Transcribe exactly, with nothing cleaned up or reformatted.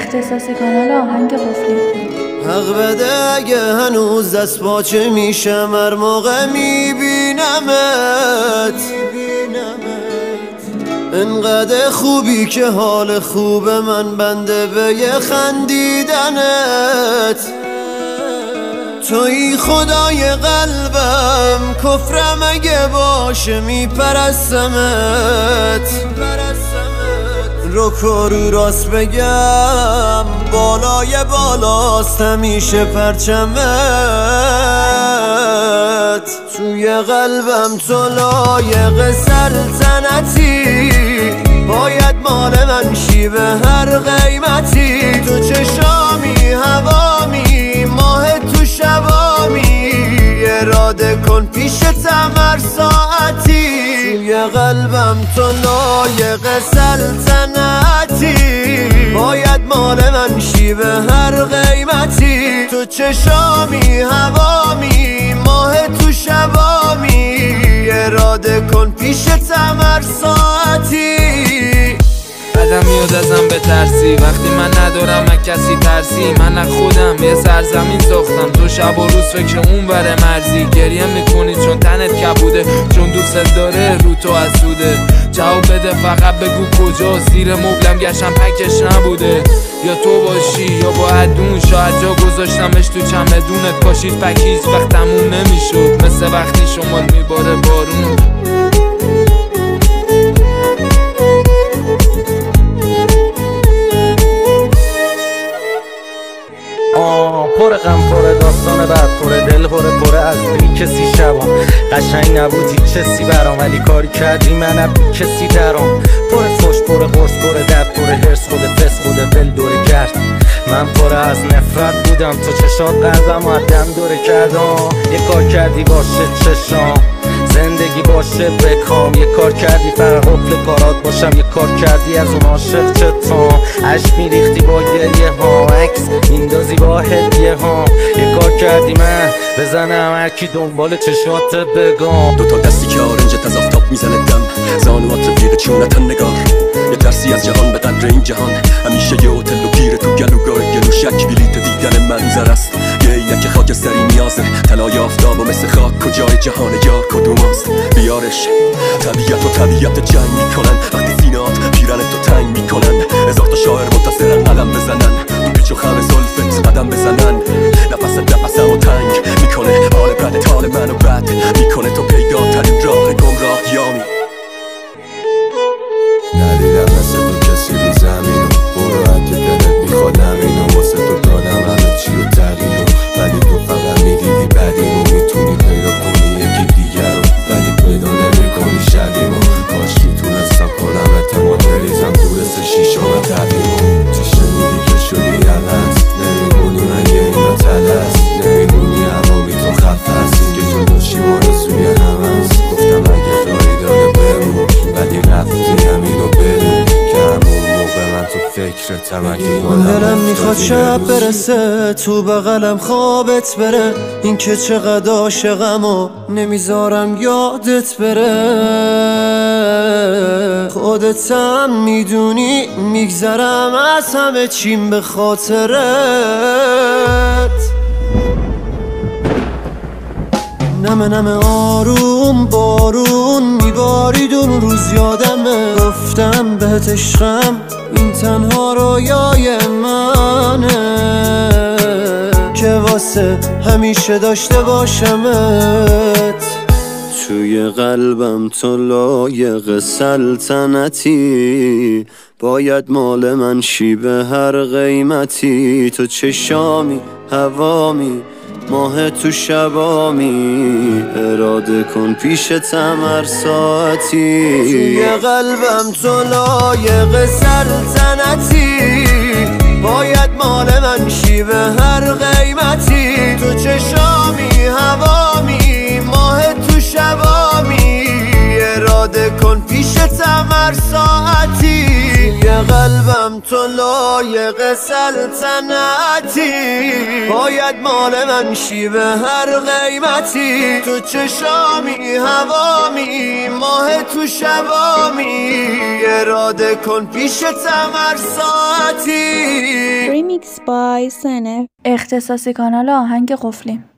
اختصاصی کانال آهنگ قفلی. حق بده اگه هنوز دست پاچه میشم هر موقع میبینمت. انقدر خوبی که حال خوب من بنده به یه خندیدنت. توی خدای قلبم کفرم اگه باشه میپرستمت. رو کرو راست بگم بالای بالاست همیشه پرچمت. توی قلبم تو لایق سلطنتی، باید مال من شی به هر قیمتی. تو چشامی هوامی ماه تو شبامی، اراده کن پیشتم هر ساعتی. توی قلبم تو لایق سلطنتی، باید مال من شی به هر قیمتی. تو چشامی هوامی ماه تو شبامی، اراده کن پیشتم هر ساعتی. بدم میاد ازم به ترسی وقتی من ندارم من کسی ترسی. من از خودم یه سرزمین ساختم، تو شب و روز فکر اون بره مرزی. گریه میکنی چون تنت کبوده، چون دوست داره رو تو اسوده. جواب بده فقط بگو کجا، زیر مبلم گشتم پکش نبوده. یا تو باشی یا باید دون، شاید جا گذاشتمش تو چمدونت. کاشید پکیز وقت تموم نمیشد، مثل وقتی شمال میباره بارون. پر غم پر داستان بعد پر دل پر پر از بی کسی شبام. قشنگ نبودی کسی برام ولی کاری کردی منم کسی درام. پر فش پر قرص پر درد پر هرس خود فس خود ول دوره کرد. من پر از نفرت بودم تو چشات قلبم آدم دوره کردم. یه کار کردی باشه چشام زندگی باشه بکام. یه کار کردی فقط قفل کارات باشم، یه کار کردی از اون عاشق چتام. عشق میریختی با گریه ها، عکس میندازی با هدیه ها. یه کار کردی من بزنم هرکی دنبال چشات بگم. دوتا دستی که آرنجت از آفتاب میزنه دم، زانوات رفیق چونتن نگار. یه ترسی از جهان به قدر این جهان، همیشه یه هتل و گیره تو گلوگاه گلو شک بلیت دیدن منظر است. یه اینک خاکستری نیازه طلای آفتاب و مثل خاک کجای جهان یار کدوم است. بیارش طبیعت و طبیعت جنگ میکنن وقتی سینات پیرن تو تنگ میکنن. هزار تا شاعر منتصرن قلم بزنن تو پیچ و خم زلفت قدم بزنن. نفس نفسم و تنگ میکنه حال بد حال منو بد میکنه. تو پیداترین راه گمراهیامی. ندیدم مثل تو کسی رو زمینو، برو هرکی دلت میخواد همینو. واسه تو دادم همه چی رو تغییرو، ولی تو فقط میدیدی بدیمو. میتونی پیدا کنی یکی دیگر رو ولی پیدا نمی کنی شبیمو. کاش میتونستم کنم اعتماد بریزم تو رسه شیشم قدیمو. چی شنیدی که شدی عوض، نمیدونی مگه اینا تلست. نمیدونی عوامی تو خفه هست، اینکه جداشی ما رو سوی هم هست. گفتم اگه راهی داره بمون ولی رفتی همینو بدون که همون موقع من تو فکرتم. اگه دلم میخواد شب برسه تو بغلم خوابت بره، این که چقدر عاشقم و نمیذارم یادت بره. خودتم میدونی میگذرم از همه چیم به خاطرت. نمه نمه آروم بارون میبارید اون روز یادمه. گفتم بهت عشقم این تنها رویای منه، که واسه همیشه داشته باشمت. توی قلبم تو لایق سلطنتی، باید مال من شی به هر قیمتی. تو چشامی هوامی ماه تو شبامی، اراده کن پیشتم هر ساعتی. توی قلبم تو لایق سلطنتی، باید مال من شی به هر قیمتی. تو چشامی هوامی ماه تو شبامی، اراده کن پیشتم هر ساعتی. توی قلبم تو لایق سلطنتی، باید مال من شی به هر قیمتی. تو چشامی هوامی ماه راه تو شبامی اراده کن پیش تمر ساعتی. Remix by سنف. اختصاصی کانال آهنگ قفلی.